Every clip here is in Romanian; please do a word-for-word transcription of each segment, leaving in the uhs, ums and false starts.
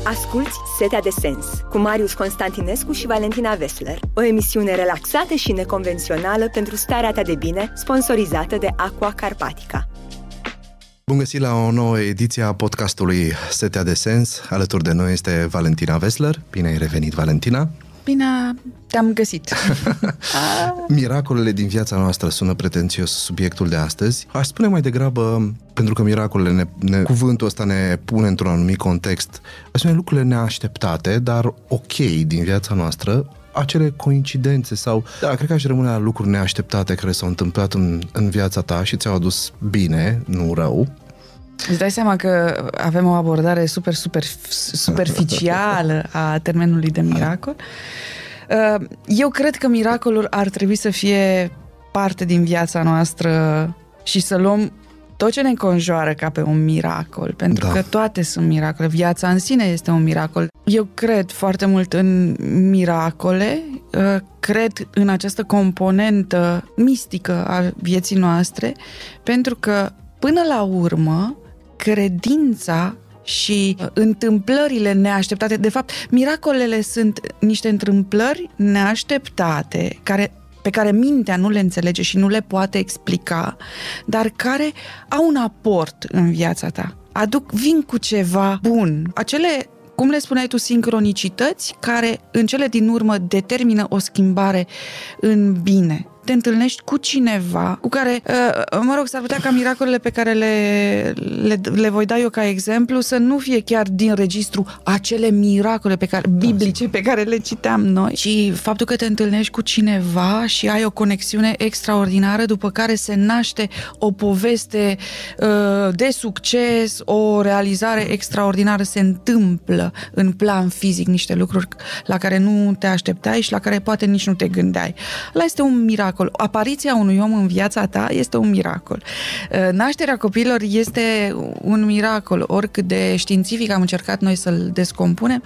Asculți Setea de Sens cu Marius Constantinescu și Valentina Vesler, o emisiune relaxată și neconvențională pentru starea ta de bine, sponsorizată de Aqua Carpatica. Bun găsit la o nouă ediție a podcastului Setea de Sens. Alături de noi este Valentina Vesler. Bine ai revenit, Valentina! Bine te-am găsit! Miracolele din viața noastră sună pretențios subiectul de astăzi. Aș spune mai degrabă, pentru că miracolele, ne, ne, cuvântul ăsta ne pune într-un anumit context, aș spune lucrurile neașteptate, dar ok din viața noastră, acele coincidențe sau, da, cred că aș rămâne la lucruri neașteptate care s-au întâmplat în, în viața ta și ți-au adus bine, nu rău. Îți dai seama că avem o abordare super, super superficială a termenului de miracol? Eu cred că miracolul ar trebui să fie parte din viața noastră și să luăm tot ce ne înconjoară ca pe un miracol, pentru da. că toate sunt miracole. Viața în sine este un miracol. Eu cred foarte mult în miracole, cred în această componentă mistică a vieții noastre, pentru că, până la urmă, credința și întâmplările neașteptate, de fapt, miracolele sunt niște întâmplări neașteptate, care pe care mintea nu le înțelege și nu le poate explica, dar care au un aport în viața ta. Aduc, vin cu ceva bun. Acele, cum le spuneai tu, sincronicități care în cele din urmă determină o schimbare în bine. Te întâlnești cu cineva cu care, mă rog, s-ar putea ca miracolele pe care le, le, le voi da eu ca exemplu să nu fie chiar din registru acele miracole pe care, biblice pe care le citeam noi, ci faptul că te întâlnești cu cineva și ai o conexiune extraordinară, după care se naște o poveste de succes, o realizare extraordinară, se întâmplă în plan fizic niște lucruri la care nu te așteptai și la care poate nici nu te gândeai. Ăla este un miracol. Apariția unui om în viața ta este un miracol. Nașterea copiilor este un miracol, oricât de științific am încercat noi să-l descompunem.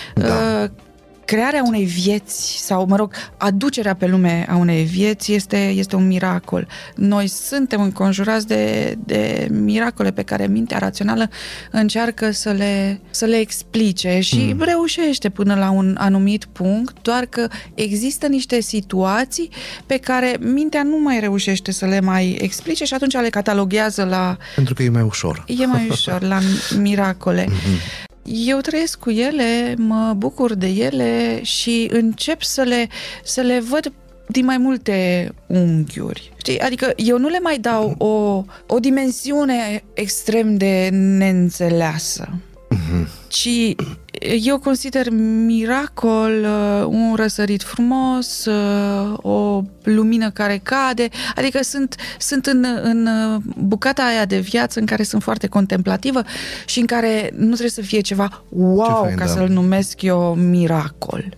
Da. Crearea unei vieți sau, mă rog, aducerea pe lume a unei vieți este, este un miracol. Noi suntem înconjurați de, de miracole pe care mintea rațională încearcă să le, să le explice și mm. reușește până la un anumit punct, doar că există niște situații pe care mintea nu mai reușește să le mai explice și atunci le cataloghează la... Pentru că e mai ușor. E mai ușor, la miracole. Mm-hmm. Eu trăiesc cu ele, mă bucur de ele și încep să le, să le văd din mai multe unghiuri. Știi? Adică eu nu le mai dau o, o dimensiune extrem de neînțeleasă, mm-hmm. ci eu consider miracol uh, un răsărit frumos, uh, o lumină care cade, adică sunt, sunt în, în bucata aia de viață în care sunt foarte contemplativă și în care nu trebuie să fie ceva wow, Ce fain, ca da. să-l numesc eu miracol.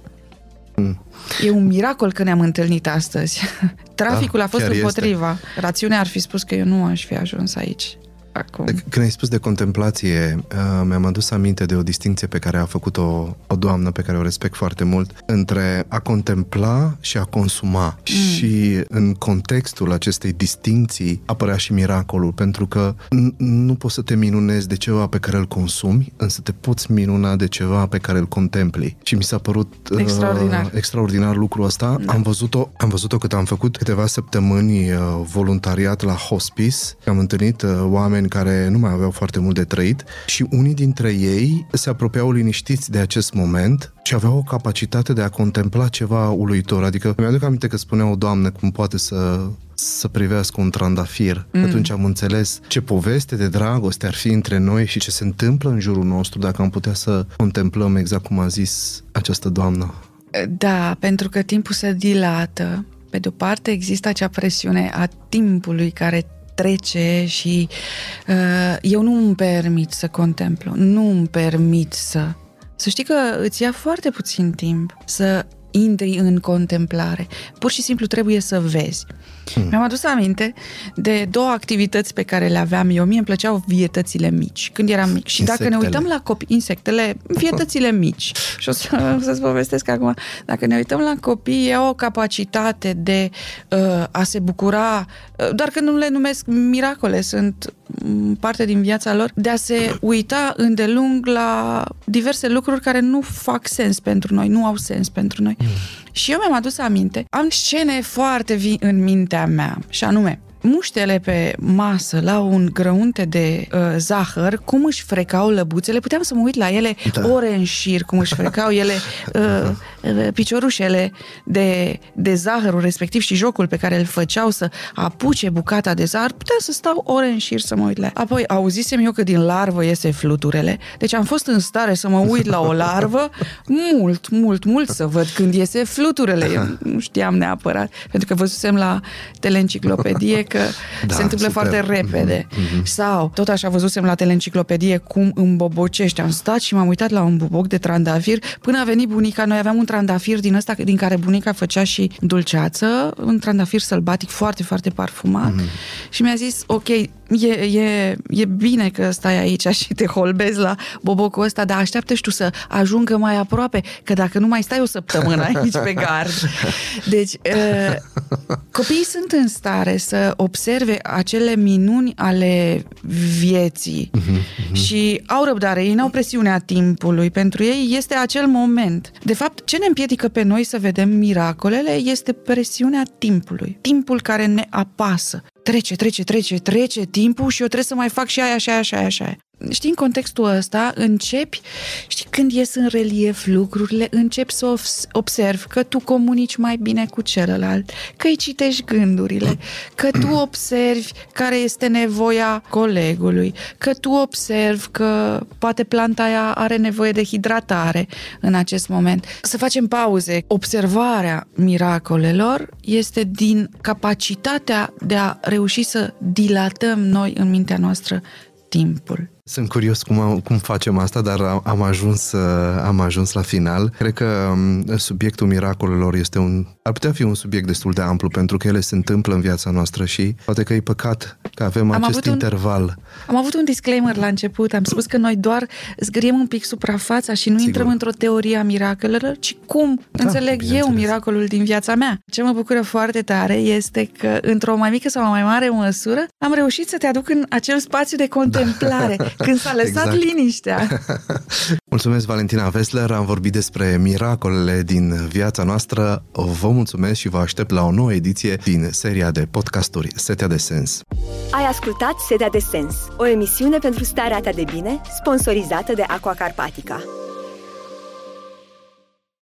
Mm. E un miracol că ne-am întâlnit astăzi. Traficul da, a fost împotriva. Este. Rațiunea ar fi spus că eu nu aș fi ajuns aici. Acum. Când ai spus de contemplație, uh, mi-am adus aminte de o distincție pe care a făcut-o o doamnă pe care o respect foarte mult, între a contempla și a consuma. Mm. Și în contextul acestei distincții apărea și miracolul, pentru că n- nu poți să te minunezi de ceva pe care îl consumi, însă te poți minuna de ceva pe care îl contempli. Și mi s-a părut uh, extraordinar. extraordinar lucrul ăsta. Da. Am văzut-o, am văzut-o cât am făcut câteva săptămâni uh, voluntariat la hospice. Am întâlnit uh, oameni care nu mai aveau foarte mult de trăit și unii dintre ei se apropiau liniștiți de acest moment și aveau o capacitate de a contempla ceva uluitor. Adică mi-aduc aminte că spunea o doamnă cum poate să să privească un trandafir. Mm. Atunci am înțeles ce poveste de dragoste ar fi între noi și ce se întâmplă în jurul nostru dacă am putea să contemplăm exact cum a zis această doamnă. Da, pentru că timpul se dilată. Pe de-o parte există acea presiune a timpului care trece și uh, eu nu îmi permit să contemplu, nu îmi permit să... Să știi că îți ia foarte puțin timp să intri în contemplare. Pur și simplu trebuie să vezi. Hmm. Mi-am adus aminte de două activități pe care le aveam eu. Mie îmi plăceau vietățile mici, când eram mic. Și insectele. Dacă ne uităm la copii, insectele, vietățile mici. Și o, să, o să-ți povestesc acum. Dacă ne uităm la copii, au o capacitate de uh, a se bucura, uh, doar că nu le numesc miracole, sunt parte din viața lor de a se uita îndelung la diverse lucruri care nu fac sens pentru noi, nu au sens pentru noi. Mm. Și eu mi-am adus aminte, am scene foarte vii în mintea mea, și anume, muștele pe masă la un grăunte de uh, zahăr, cum își frecau lăbuțele, puteam să mă uit la ele da. ore în șir, cum își frecau ele uh, uh, piciorușele de, de zahărul respectiv și jocul pe care îl făceau să apuce bucata de zahăr, puteam să stau ore în șir să mă uit la ea. Apoi auzisem eu că din larvă iese fluturele, deci am fost în stare să mă uit la o larvă mult, mult, mult să văd când iese fluturele. Eu nu știam neapărat, pentru că văzusem la teleenciclopedie că da, se întâmplă super. foarte repede. Mm-hmm. Sau, tot așa văzusem la teleenciclopedie cum îmbobocești. Am stat și m-am uitat la un buboc de trandafir până a venit bunica. Noi aveam un trandafir din ăsta din care bunica făcea și dulceață, un trandafir sălbatic foarte, foarte parfumat. Mm-hmm. Și mi-a zis, ok, e, e, e bine că stai aici și te holbezi la bobocul ăsta, dar așteaptă și tu să ajungă mai aproape, că dacă nu mai stai o săptămână aici pe gard. Deci, uh, copiii sunt în stare să observe acele minuni ale vieții uh-huh, uh-huh. și au răbdare, ei n-au presiunea timpului, pentru ei este acel moment. De fapt, ce ne împiedică pe noi să vedem miracolele este presiunea timpului, timpul care ne apasă. Trece, trece, trece, trece timpul și eu trebuie să mai fac și aia, și aia, și aia, și aia. Știi, în contextul ăsta începi, știi, când ies în relief lucrurile, începi să observi că tu comunici mai bine cu celălalt, că îi citești gândurile, că tu observi care este nevoia colegului, că tu observi că poate planta aia are nevoie de hidratare în acest moment. Să facem pauze. Observarea miracolelor este din capacitatea de a reuși să dilatăm noi în mintea noastră timpul. Sunt curios cum, cum facem asta, dar am ajuns, am ajuns la final. Cred că subiectul miracolelor este un, ar putea fi un subiect destul de amplu, pentru că ele se întâmplă în viața noastră și poate că e păcat că avem am acest interval. Un, am avut un disclaimer la început, am spus că noi doar zgâriem un pic suprafața și nu Sigur. intrăm într-o teorie a miracolelor, ci cum da, înțeleg eu miracolul din viața mea. Ce mă bucură foarte tare este că, într-o mai mică sau mai mare măsură, am reușit să te aduc în acel spațiu de contemplare. Da. Când s-a lăsat exact. liniștea. Mulțumesc, Valentina Wessler. Am vorbit despre miracolele din viața noastră. Vă mulțumesc și vă aștept la o nouă ediție din seria de podcasturi Setea de Sens. Ai ascultat Setea de Sens, o emisiune pentru starea ta de bine, sponsorizată de Aqua Carpatica.